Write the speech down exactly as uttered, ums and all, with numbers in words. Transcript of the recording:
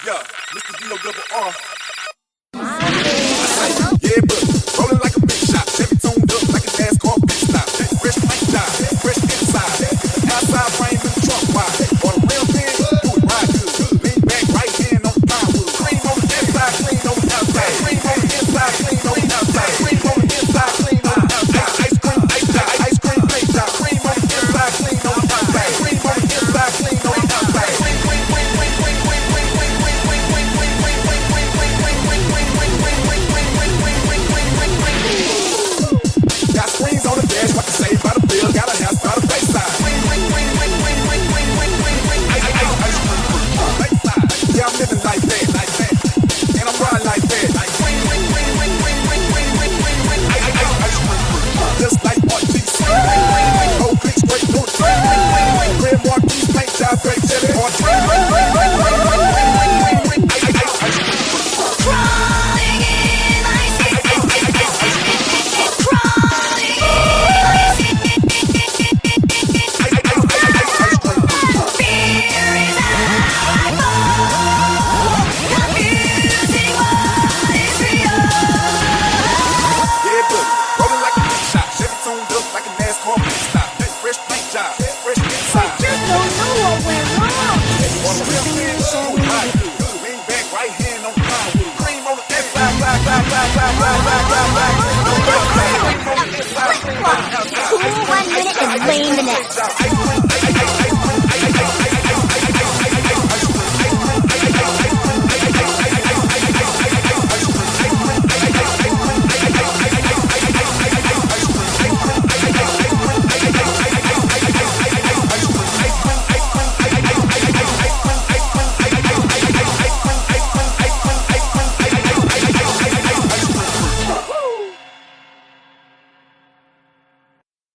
Yeah, Mister D O double R. Yeah, but rolling like a big shot. Chevy tuned up like a NASCAR pit stop. Fresh paint job, fresh inside. Outside frame in the trunk wide. On the real thing, do it ride good. Lean back, right hand on the plywood. Cream on the inside, clean on the outside. Cream on the inside, clean on the outside. Cream on the inside, clean on the outside. Ice cream, ice job, ice cream paint job. Cream on the inside, clean on the outside. Cream on the inside, clean on the outside. Cream, cream, cream, cream, cream, cream, cream, cream, cream, cream, cream, cream, cream, cream, cream, cream, cream, cream, got screens on the dash, what to say by the bill, got a house by the bayside. Yeah, I'm living like that, like that, and I'm riding like that. Just like what G C. Old click straight through the train. Red Marquis paint job, great jelly on train. Crawling in my sleep, crawling in my sleep. Fear is high, confusing what is real. Yeah, but rolling like a big shot. Chevy tuned up like a NASCAR pit stop. Fresh paint job, fresh inside. You don't know what went wrong. On the real thing, do it right good. Lean back, right hand on the plywood. Cream on the inside, black, black, black, black, black, black, black, black. Cream on the inside, cream on the inside, cream on the outside. Cool one minute and lame the next. Ice cream, ice cream.